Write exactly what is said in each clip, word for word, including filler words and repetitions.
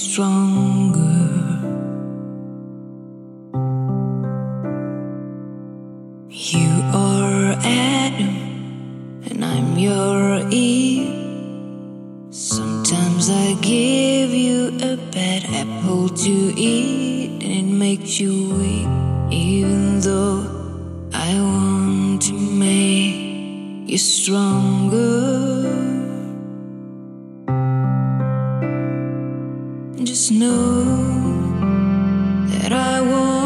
stronger. You are Adam and I'm your Eve. Sometimes I give you a bad apple to eat and it makes you weak, even though I want to make you stronger. Just know that I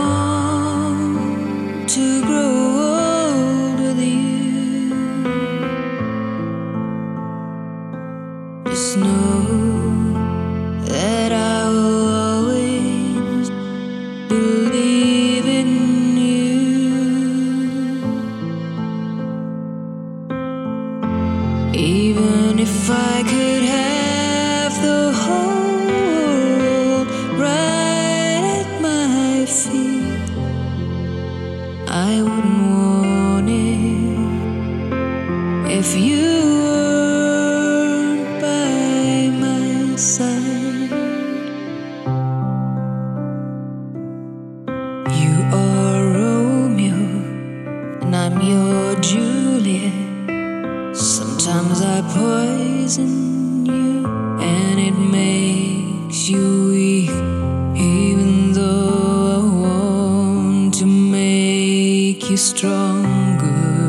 want to grow old with you. Just know that I will always believe in you. Even if I could have the whole I wouldn't want it if you weren't by my side. You are Romeo and I'm your Juliet. Sometimes I poison you and it makes you weak, even though I want to make you stronger.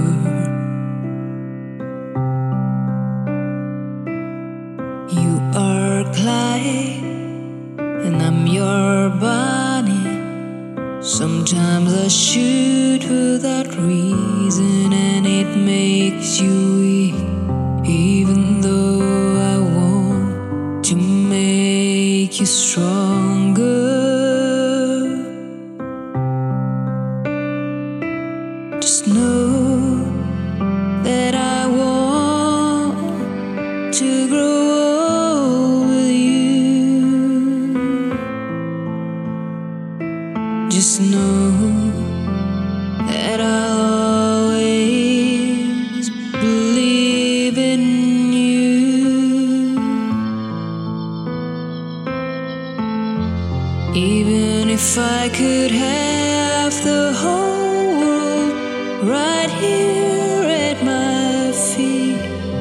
You are Clyde and I'm your Bonnie. Sometimes I shoot without reason and it makes you weak, even though I want to make you stronger. Just know that I want to grow old with you. Just know that I'll always believe in you. Even if I could have the whole world right here at my feet,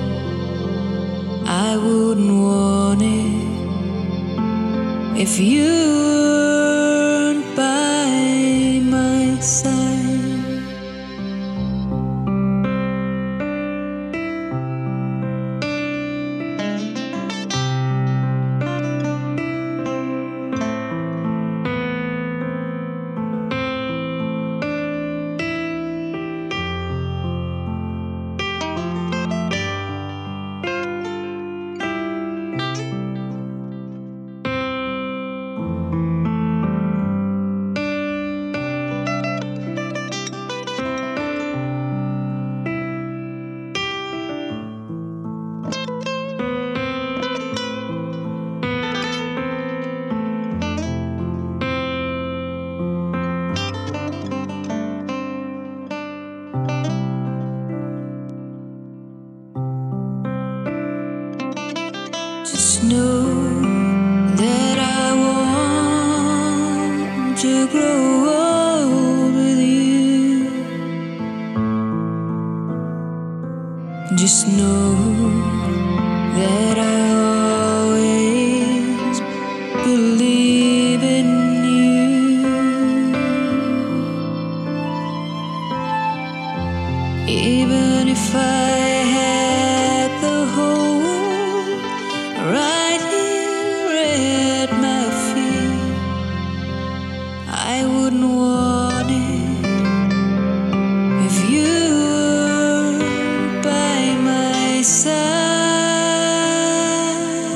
I wouldn't want it if you weren't by my side. Just know that I want to grow old with you. Just know that I always believe in you. Even if I had the whole world right here at my feet, I wouldn't want it if you were by my side.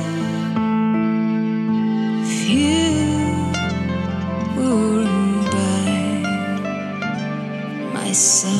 If you weren't by my side.